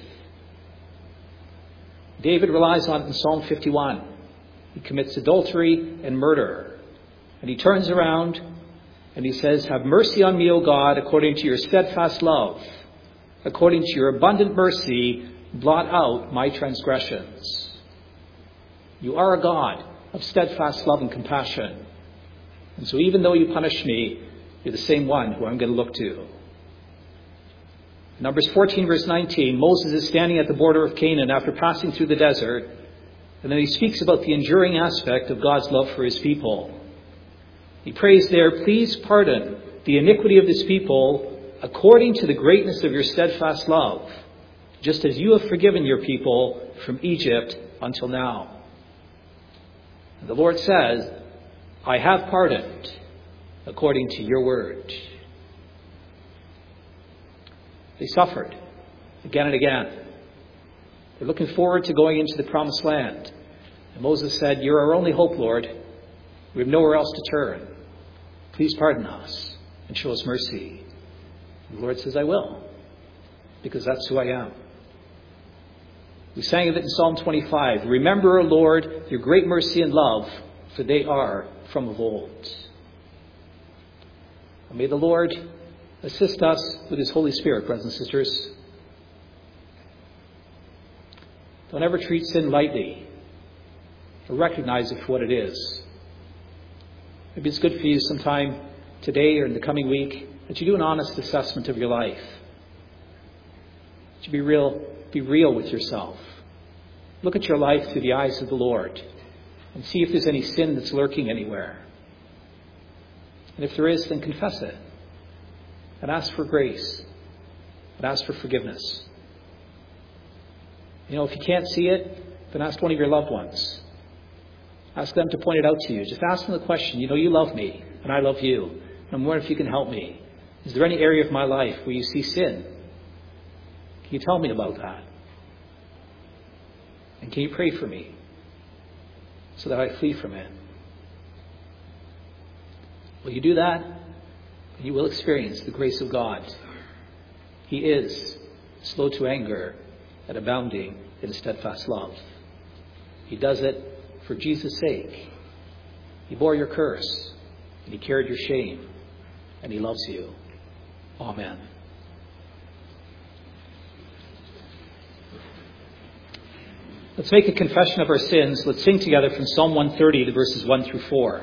David relies on it in Psalm 51. He commits adultery and murder. And he turns around and he says, "Have mercy on me, O God, according to your steadfast love. According to your abundant mercy, blot out my transgressions." You are a God of steadfast love and compassion. And so even though you punish me, you're the same one who I'm going to look to. Numbers 14, verse 19, Moses is standing at the border of Canaan after passing through the desert, and then he speaks about the enduring aspect of God's love for his people. He prays there, "Please pardon the iniquity of this people according to the greatness of your steadfast love, just as you have forgiven your people from Egypt until now." And the Lord says, "I have pardoned according to your word." They suffered again and again. They're looking forward to going into the promised land. And Moses said, "You're our only hope, Lord. We have nowhere else to turn. Please pardon us and show us mercy." And the Lord says, "I will, because that's who I am." We sang of it in Psalm 25. "Remember, O Lord, your great mercy and love, for they are from of old." And may the Lord assist us with his Holy Spirit, brothers and sisters. Don't ever treat sin lightly, or recognize it for what it is. Maybe it's good for you sometime today or in the coming week that you do an honest assessment of your life. That you be real with yourself. Look at your life through the eyes of the Lord and see if there's any sin that's lurking anywhere. And if there is, then confess it and ask for grace and ask for forgiveness. If you can't see it, then ask one of your loved ones. Ask them to point it out to you. Just ask them the question, you love me and I love you. And I'm wondering if you can help me. Is there any area of my life where you see sin? Can you tell me about that? And can you pray for me so that I flee from it? Will you do that? You will experience the grace of God. He is slow to anger and abounding in steadfast love. He does it for Jesus' sake. He bore your curse, and he carried your shame, and he loves you. Amen. Let's make a confession of our sins. Let's sing together from Psalm 130 to verses 1 through 4.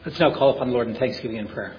Let's now call upon the Lord in thanksgiving and prayer.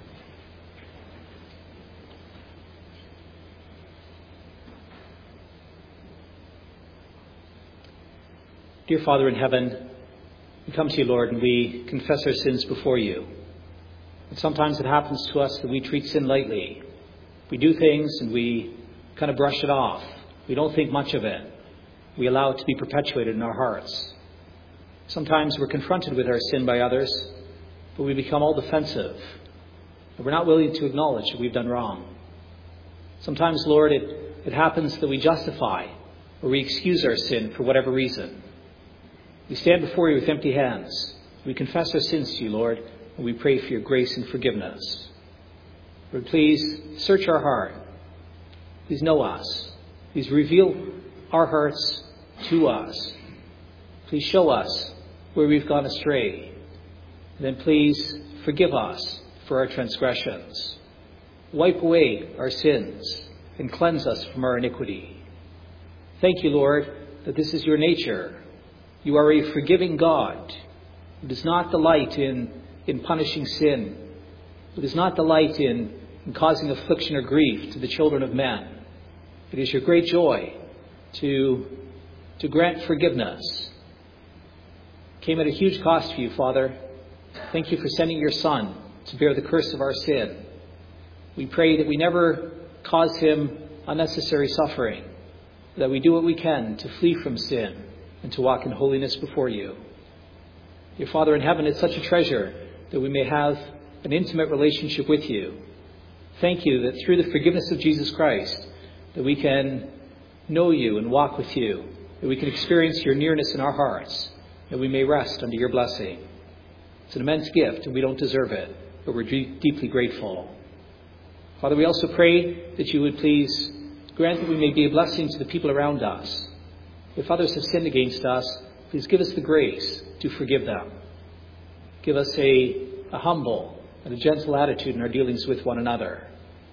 Dear Father in heaven, we come to you, Lord, and we confess our sins before you. And sometimes it happens to us that we treat sin lightly. We do things and we kind of brush it off. We don't think much of it. We allow it to be perpetuated in our hearts. Sometimes we're confronted with our sin by others, but we become all defensive. And we're not willing to acknowledge that we've done wrong. Sometimes, Lord, it happens that we justify or we excuse our sin for whatever reason. We stand before you with empty hands. We confess our sins to you, Lord, and we pray for your grace and forgiveness. Lord, please search our heart. Please know us. Please reveal our hearts to us. Please show us where we've gone astray. And then please forgive us for our transgressions. Wipe away our sins and cleanse us from our iniquity. Thank you, Lord, that this is your nature. You are a forgiving God who does not delight in punishing sin, who does not delight in causing affliction or grief to the children of men. It is your great joy to grant forgiveness. It came at a huge cost for you, Father. Thank you for sending your Son to bear the curse of our sin. We pray that we never cause him unnecessary suffering, that we do what we can to flee from sin and to walk in holiness before you. Dear Father in heaven, it's such a treasure that we may have an intimate relationship with you. Thank you that through the forgiveness of Jesus Christ, that we can know you and walk with you, that we can experience your nearness in our hearts, that we may rest under your blessing. It's an immense gift, and we don't deserve it, but we're deeply grateful. Father, we also pray that you would please grant that we may be a blessing to the people around us. If others have sinned against us, please give us the grace to forgive them. Give us a humble and a gentle attitude in our dealings with one another.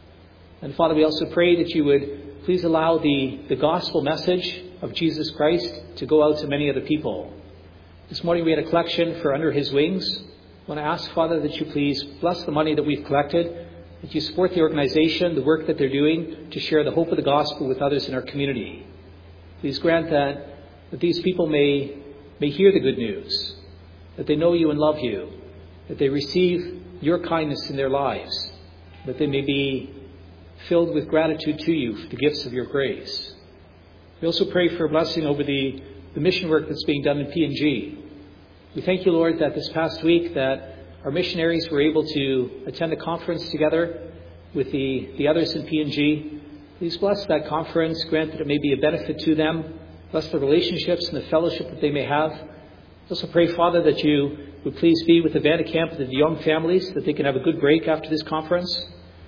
And Father, we also pray that you would please allow the gospel message of Jesus Christ to go out to many other people. This morning we had a collection for Under His Wings. I want to ask, Father, that you please bless the money that we've collected, that you support the organization, the work that they're doing to share the hope of the gospel with others in our community. Please grant that these people may hear the good news, that they know you and love you, that they receive your kindness in their lives, that they may be filled with gratitude to you for the gifts of your grace. We also pray for a blessing over the mission work that's being done in PNG. We thank you, Lord, that this past week that our missionaries were able to attend a conference together with the others in PNG. Please bless that conference. Grant that it may be a benefit to them. Bless the relationships and the fellowship that they may have. I also pray, Father, that you would please be with the Vandekamp and the young families, that they can have a good break after this conference.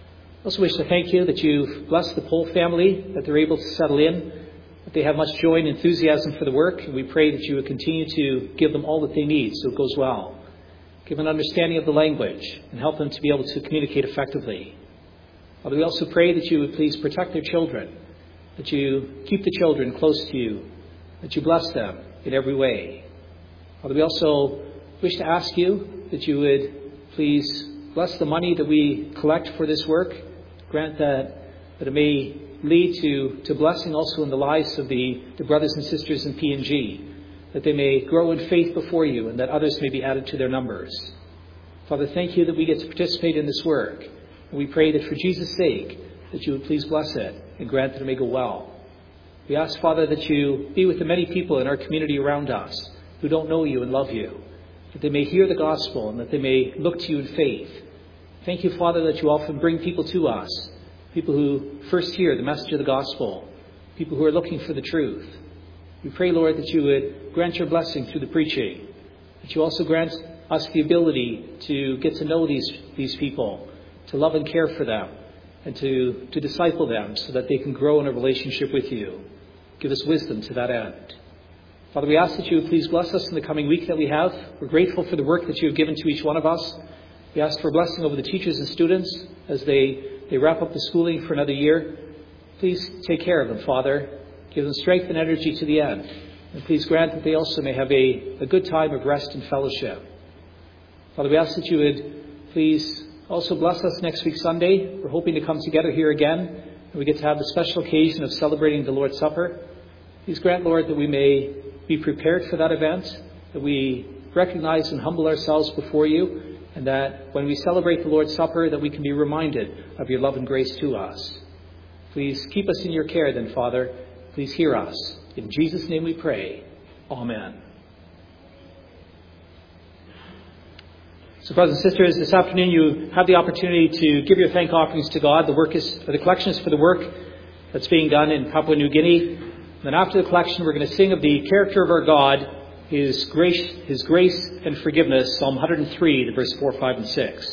I also wish to thank you that you've blessed the Pole family, that they're able to settle in, that they have much joy and enthusiasm for the work. And we pray that you would continue to give them all that they need so it goes well. Give an understanding of the language and help them to be able to communicate effectively. Father, we also pray that you would please protect their children, that you keep the children close to you, that you bless them in every way. Father, we also wish to ask you that you would please bless the money that we collect for this work. Grant that it may lead to blessing also in the lives of the brothers and sisters in PNG, that they may grow in faith before you and that others may be added to their numbers. Father, thank you that we get to participate in this work. And we pray that for Jesus' sake, that you would please bless it and grant that it may go well. We ask, Father, that you be with the many people in our community around us who don't know you and love you, that they may hear the gospel and that they may look to you in faith. Thank you, Father, that you often bring people to us, people who first hear the message of the gospel, people who are looking for the truth. We pray, Lord, that you would grant your blessing through the preaching, that you also grant us the ability to get to know these people, to love and care for them, and to disciple them so that they can grow in a relationship with you. Give us wisdom to that end. Father, we ask that you would please bless us in the coming week that we have. We're grateful for the work that you have given to each one of us. We ask for a blessing over the teachers and students as they wrap up the schooling for another year. Please take care of them, Father. Give them strength and energy to the end. And please grant that they also may have a good time of rest and fellowship. Father, we ask that you would please also bless us next week, Sunday. We're hoping to come together here again, and we get to have the special occasion of celebrating the Lord's Supper. Please grant, Lord, that we may be prepared for that event, that we recognize and humble ourselves before you, and that when we celebrate the Lord's Supper, that we can be reminded of your love and grace to us. Please keep us in your care then, Father. Please hear us. In Jesus' name we pray. Amen. So, brothers and sisters, this afternoon you have the opportunity to give your thank offerings to God. The collection is for the work that's being done in Papua New Guinea. And then after the collection, we're going to sing of the character of our God, His grace and forgiveness, Psalm 103, the verse 4, 5, and 6.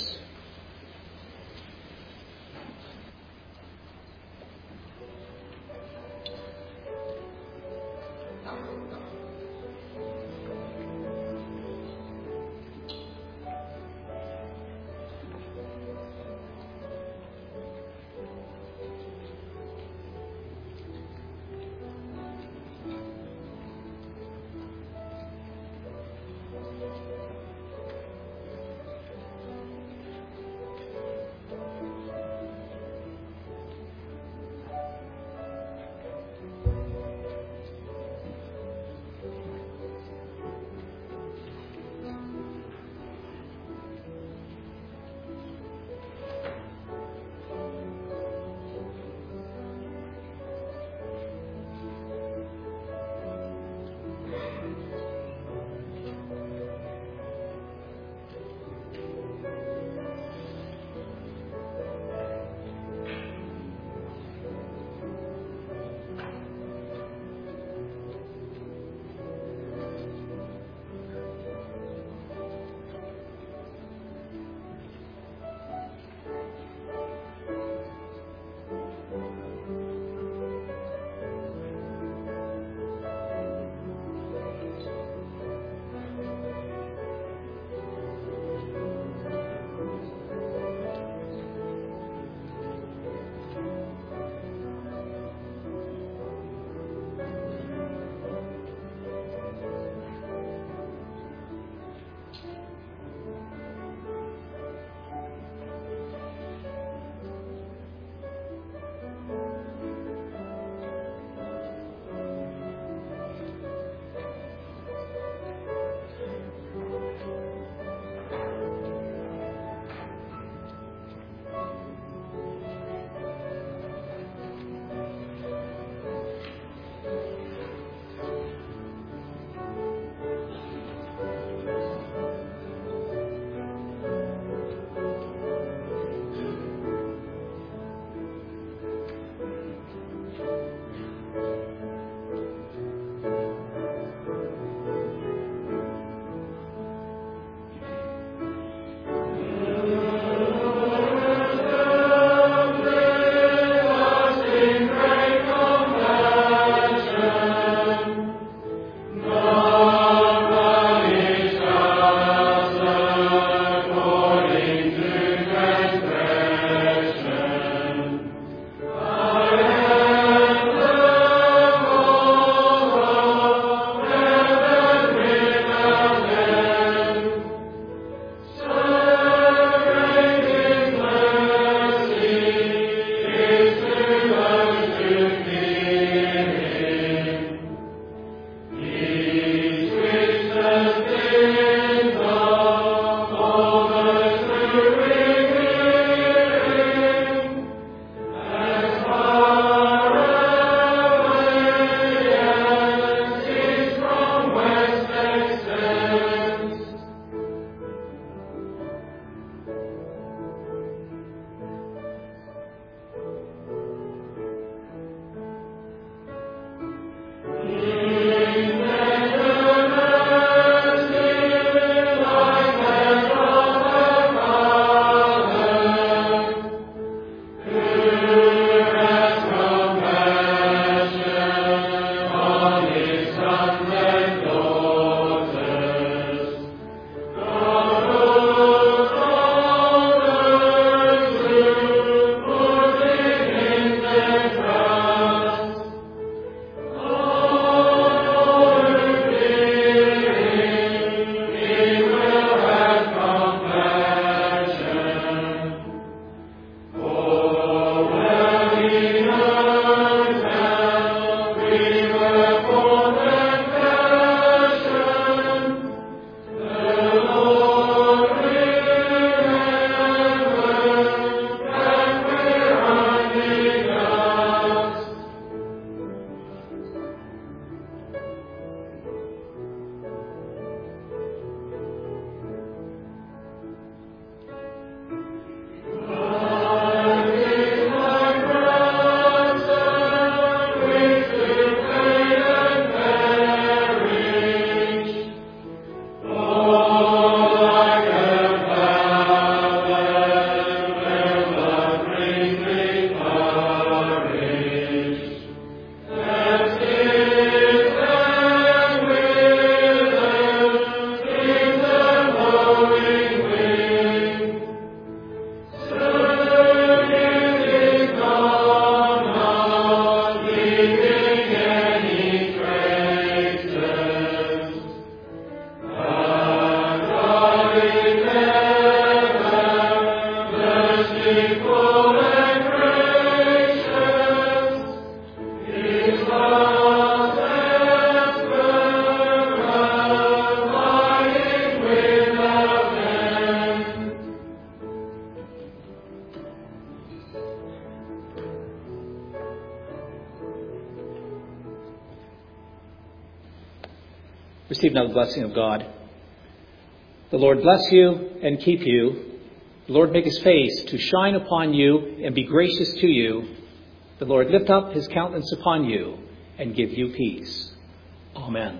Receive now the blessing of God. The Lord bless you and keep you. The Lord make his face to shine upon you and be gracious to you. The Lord lift up his countenance upon you and give you peace. Amen.